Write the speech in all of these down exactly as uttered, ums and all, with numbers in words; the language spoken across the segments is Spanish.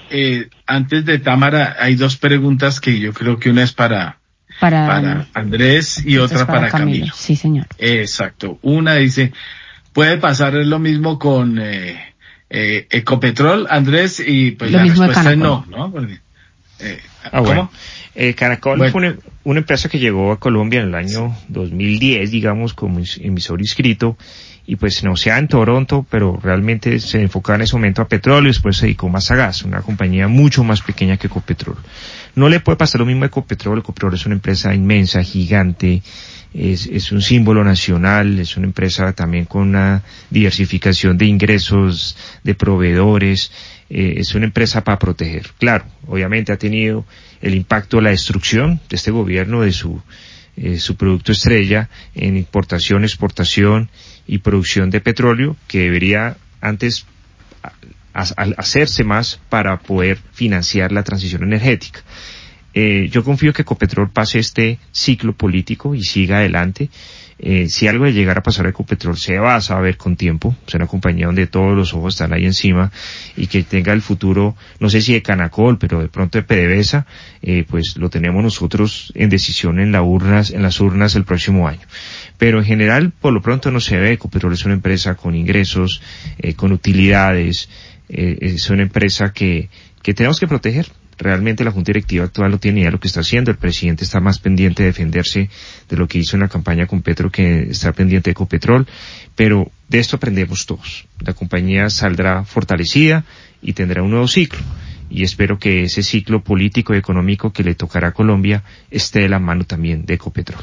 eh, antes de Támara, hay dos preguntas que yo creo que una es para, para, para Andrés y otra para, para Camilo. Camilo. Sí, señor. Exacto. Una dice, ¿puede pasar lo mismo con eh, eh, Ecopetrol, Andrés? Y pues lo la mismo respuesta es no, ¿no? Porque, eh, ah, bueno. Eh, Canacol bueno. fue una, una empresa que llegó a Colombia en el año dos mil diez, digamos, como emisor inscrito, y pues no sea en Toronto, pero realmente se enfocaba en ese momento a petróleo y después se dedicó más a gas, una compañía mucho más pequeña que Ecopetrol. No le puede pasar lo mismo a Ecopetrol. Ecopetrol es una empresa inmensa, gigante, es, es un símbolo nacional, es una empresa también con una diversificación de ingresos, de proveedores, eh, es una empresa para proteger. Claro, obviamente ha tenido el impacto de la destrucción de este gobierno de su, eh, su producto estrella en importación, exportación y producción de petróleo, que debería antes a, a, a hacerse más para poder financiar la transición energética. Eh, yo confío que Ecopetrol pase este ciclo político y siga adelante. Eh, si algo de llegar a pasar a Ecopetrol se va a saber con tiempo. Es una compañía donde todos los ojos están ahí encima y que tenga el futuro, no sé si de Canacol, pero de pronto de PDVSA, eh, pues lo tenemos nosotros en decisión en, la urnas, en las urnas el próximo año. Pero en general, por lo pronto no se ve. Ecopetrol es una empresa con ingresos, eh, con utilidades, eh, es una empresa que, que tenemos que proteger. Realmente la Junta Directiva actual no tiene idea de lo que está haciendo. El presidente está más pendiente de defenderse de lo que hizo en la campaña con Petro que está pendiente de Ecopetrol. Pero de esto aprendemos todos. La compañía saldrá fortalecida y tendrá un nuevo ciclo. Y espero que ese ciclo político y económico que le tocará a Colombia esté de la mano también de Ecopetrol.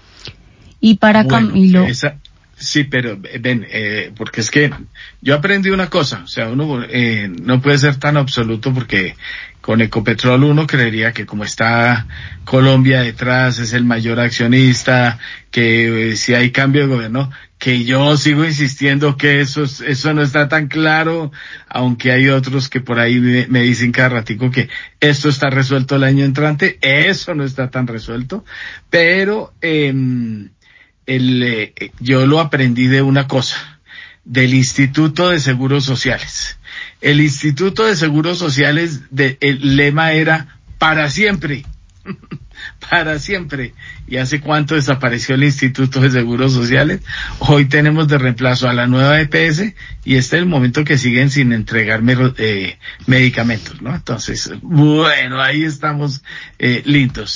Y para bueno, Camilo... Esa... Sí, pero ven, eh, porque es que yo aprendí una cosa, o sea, uno eh, no puede ser tan absoluto porque con Ecopetrol uno creería que como está Colombia detrás, es el mayor accionista, que eh, si hay cambio de gobierno, que yo sigo insistiendo que eso, eso no está tan claro, aunque hay otros que por ahí me, me dicen cada ratico que esto está resuelto el año entrante, eso no está tan resuelto, pero... Eh, El, eh, yo lo aprendí de una cosa, del Instituto de Seguros Sociales. El Instituto de Seguros Sociales, de, el lema era para siempre, para siempre. ¿Y hace cuánto desapareció el Instituto de Seguros Sociales? Hoy tenemos de reemplazo a la nueva E P S y este es el momento que siguen sin entregarme eh, medicamentos, ¿no? Entonces, bueno, ahí estamos eh, lindos.